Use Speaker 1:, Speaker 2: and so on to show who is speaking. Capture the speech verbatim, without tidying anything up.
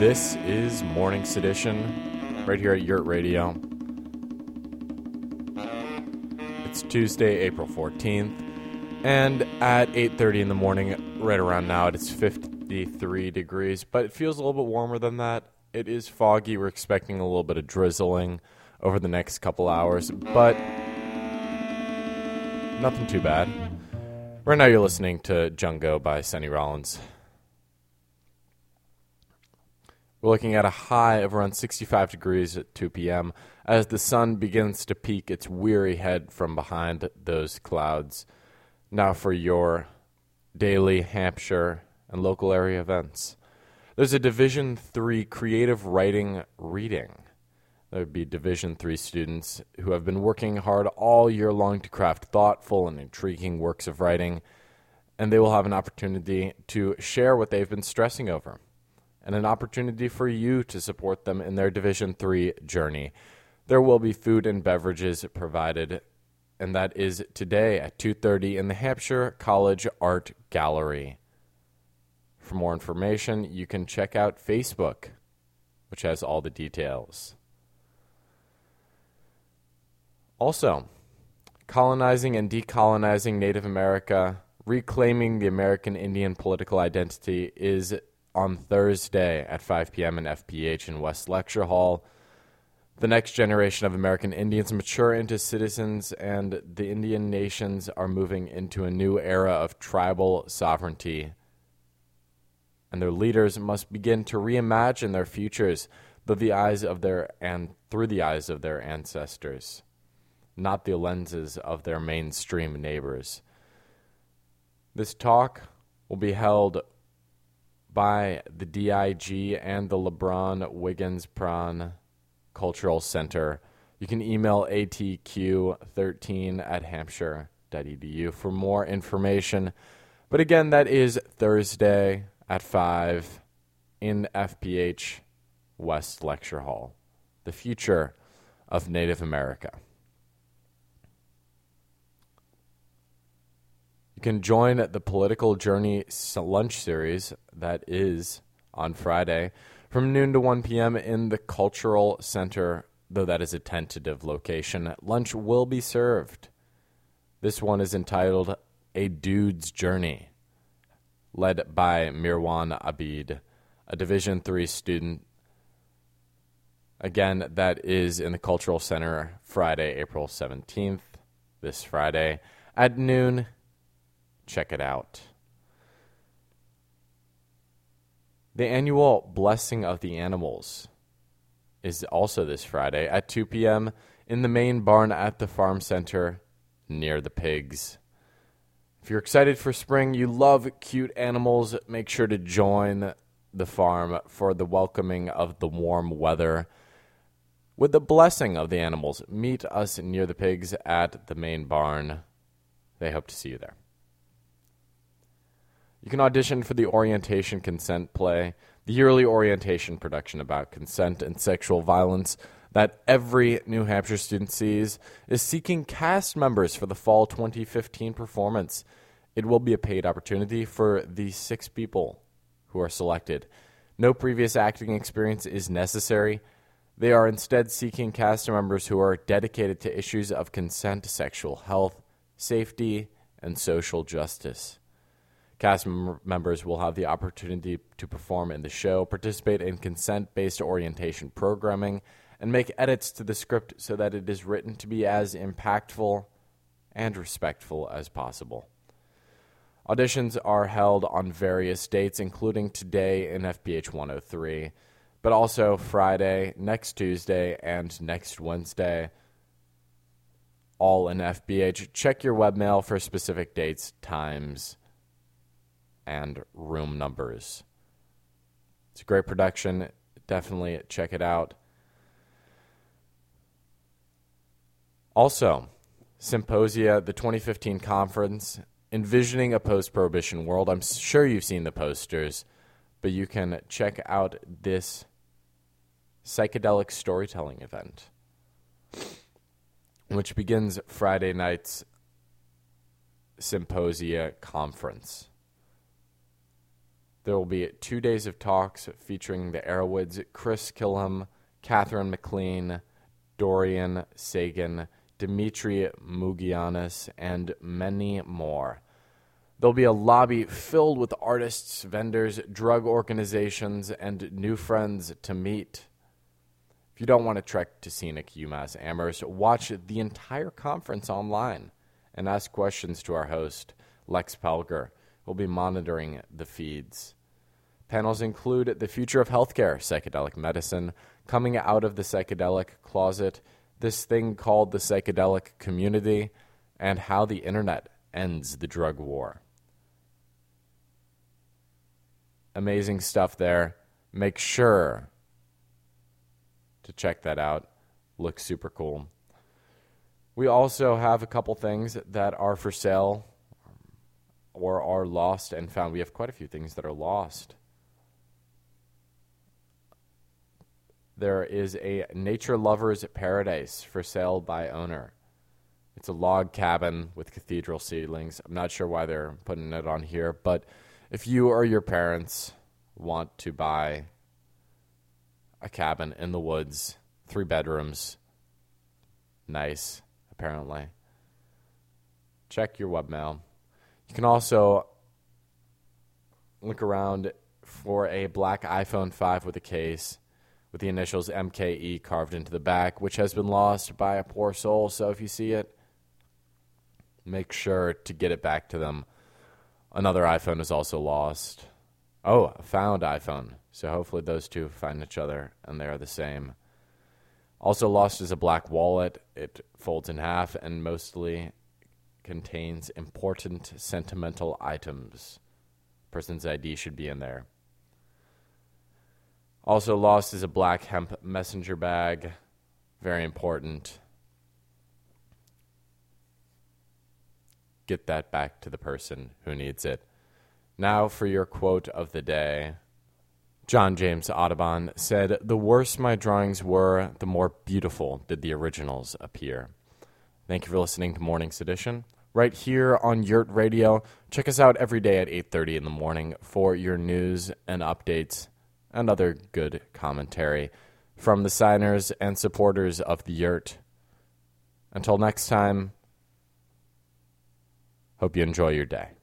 Speaker 1: This is Morning Sedition, right here at Yurt Radio. It's Tuesday, April fourteenth, and at eight thirty in the morning, right around now, it's fifty-three degrees, but it feels a little bit warmer than that. It is foggy. We're expecting a little bit of drizzling over the next couple hours, but nothing too bad. Right now you're listening to Jungo by Sonny Rollins. We're looking at a high of around sixty-five degrees at two p.m. as the sun begins to peek its weary head from behind those clouds. Now for your daily Hampshire and local area events. There's a Division three creative writing reading. There would be Division three students who have been working hard all year long to craft thoughtful and intriguing works of writing, and they will have an opportunity to share what they've been stressing over, and an opportunity for you to support them in their Division three journey. There will be food and beverages provided, and that is today at two thirty in the Hampshire College Art Gallery. For more information, you can check out Facebook, which has all the details. Also, colonizing and decolonizing Native America, reclaiming the American Indian political identity is on Thursday at five p.m. in F P H in West Lecture Hall. The next generation of American Indians mature into citizens, and the Indian nations are moving into a new era of tribal sovereignty. And their leaders must begin to reimagine their futures through the eyes of their and through the eyes of their ancestors, not the lenses of their mainstream neighbors. This talk will be held by the D I G and the LeBron Wiggins Prawn Cultural Center. You can email A T Q thirteen at hampshire dot e d u for more information. But again, that is Thursday at five in F P H West Lecture Hall. The future of Native America. You can join the Political Journey lunch series that is on Friday from noon to one p.m. in the Cultural Center, though that is a tentative location. Lunch will be served. This one is entitled A Dude's Journey, led by Mirwan Abid, a Division three student. Again, that is in the Cultural Center Friday, April seventeenth, this Friday at noon. Check it out. The annual Blessing of the Animals is also this Friday at two p.m. in the main barn at the Farm Center near the pigs. If you're excited for spring, you love cute animals, make sure to join the farm for the welcoming of the warm weather. With the blessing of the animals, meet us near the pigs at the main barn. They hope to see you there. You can audition for the Orientation Consent play, the yearly orientation production about consent and sexual violence that every New Hampshire student sees, is seeking cast members for the fall twenty fifteen performance. It will be a paid opportunity for the six people who are selected. No previous acting experience is necessary. They are instead seeking cast members who are dedicated to issues of consent, sexual health, safety, and social justice. Cast mem- members will have the opportunity to perform in the show, participate in consent-based orientation programming, and make edits to the script so that it is written to be as impactful and respectful as possible. Auditions are held on various dates, including today in F P H one oh three, but also Friday, next Tuesday, and next Wednesday, all in F B H. Check your webmail for specific dates, times, and room numbers. It's a great production. Definitely check it out. Also, Symposia, the twenty fifteen conference, Envisioning a Post-Prohibition World. I'm sure you've seen the posters, but you can check out this psychedelic storytelling event, which begins Friday night's Symposia conference. There will be two days of talks featuring the Arrowwoods, Chris Kilham, Catherine McLean, Dorian Sagan, Dimitri Mugianis, and many more. There'll be a lobby filled with artists, vendors, drug organizations, and new friends to meet. If you don't want to trek to scenic UMass Amherst, watch the entire conference online and ask questions to our host, Lex Pelger. We'll be monitoring the feeds. Panels include the future of healthcare, psychedelic medicine, coming out of the psychedelic closet, this thing called the psychedelic community, and how the internet ends the drug war. Amazing stuff there. Make sure to check that out. Looks super cool. We also have a couple things that are for sale or are lost and found. We have quite a few things that are lost. There is a Nature Lover's Paradise for sale by owner. It's a log cabin with cathedral ceilings. I'm not sure why they're putting it on here, but if you or your parents want to buy a cabin in the woods, three bedrooms, nice, apparently, check your webmail. You can also look around for a black iPhone five with a case with the initials M K E carved into the back, which has been lost by a poor soul. So if you see it, make sure to get it back to them. Another iPhone is also lost. Oh, a found iPhone. So hopefully those two find each other and they are the same. Also lost is a black wallet. It folds in half and mostly contains important sentimental items. Person's I D should be in there. Also lost is a black hemp messenger bag. Very important. Get that back to the person who needs it. Now for your quote of the day. John James Audubon said, "The worse my drawings were, the more beautiful did the originals appear." Thank you for listening to Morning's Edition. Right here on Yurt Radio. Check us out every day at eight thirty in the morning for your news and updates and other good commentary from the signers and supporters of the Yurt. Until next time, hope you enjoy your day.